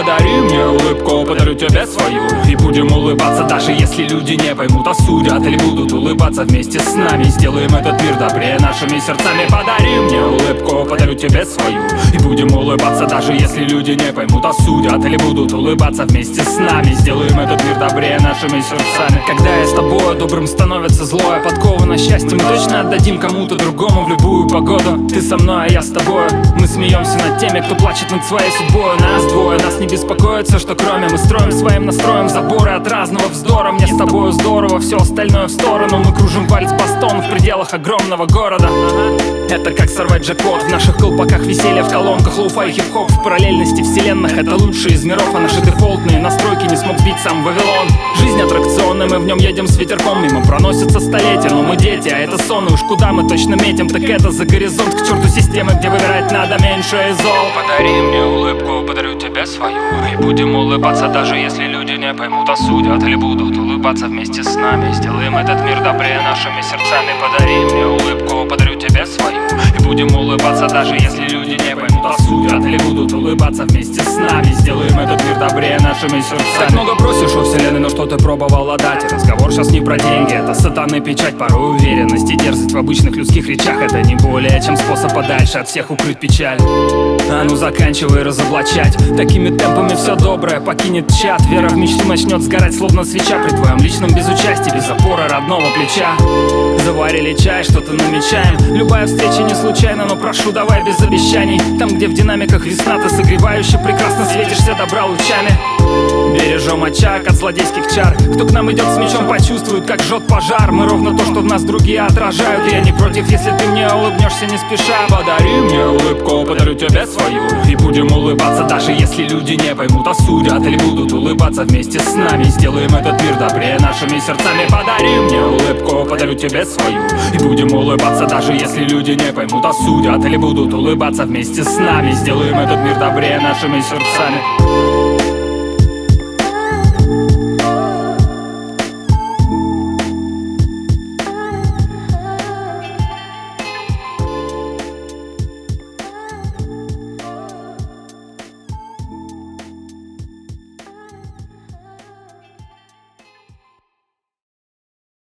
Подари мне улыбку, подарю тебе свою. И будем улыбаться, даже если люди не поймут, осудят или будут улыбаться вместе с нами. Сделаем этот мир добрее нашими сердцами. Подари мне улыбку, подарю тебе свою. И будем улыбаться, даже если люди не поймут, осудят или будут улыбаться вместе с нами. Сделаем этот мир добрее нашими сердцами. Когда я с тобой, добрым становится злое. Подковано счастье мы точно отдадим кому-то другому в любую погоду. Ты со мной, а я с тобой. Мы смеемся над теми, кто плачет над своей судьбой. Нас двое, нас не беспокоится, что кроме мы строим своим настроем заборы от разного вздора. Мне с тобою здорово, все остальное в сторону. Мы кружим вальс бастон в пределах огромного города. Это как сорвать джекпот. В наших колпаках веселье в колонках. Лоу-фай, хип-хоп в параллельности вселенных. Это лучшие из миров, а наши дефолтные настройки не смог сбить сам Вавилон. Жизнь аттракционная, мы в нем едем с ветерком. Мимо проносятся столетия, но мы дети, а это сон. И уж куда мы точно метим, так это за горизонт. К черту системы, где выбирать надо меньше зол. Подари мне улыбку, подарю тебе свою. И будем улыбаться, даже если люди не поймут, осудят или будут улыбаться вместе с нами. Сделаем этот мир добрее нашими сердцами. Подари мне улыбку, подарю тебе свою. И будем улыбаться, даже если люди не поймут, осудят или будут улыбаться вместе с нами. Сделаем этот мир добрее нашими сердцами. Так много просишь у вселенной, но что ты пробовал отдать? И разговор сейчас не про деньги, это сатаны печать. Порой уверенность и дерзость в обычных людских речах. Это не более чем способ подальше от всех укрыть печаль. А ну заканчивай разоблачать. Такими темпами все доброе покинет чат. Вера в мечту начнет сгорать, словно свеча. При твоем личном безучастии, без опоры родного плеча. Заварили чай, что-то намечаем. Любая встреча не случайна, но прошу, давай без обещаний. Там, где в динамиках весна, ты согревающе прекрасно светишься добра лучами. Бережем очаг от злодейских чар. Кто к нам идет с мечом, почувствует, как жжет пожар. Мы ровно то, что в нас другие отражают. Я не против, если ты мне улыбнешься не спеша. Подари мне улыбку, подарю тебе свою. И будем улыбаться, даже если люди не поймут, осудят или будут улыбаться вместе с нами. Сделаем этот мир добрее нашими сердцами. Подари мне улыбку, подарю тебе свою. И будем улыбаться, даже если люди не поймут, осудят или будут улыбаться вместе с нами. Сделаем этот мир добрее нашими сердцами.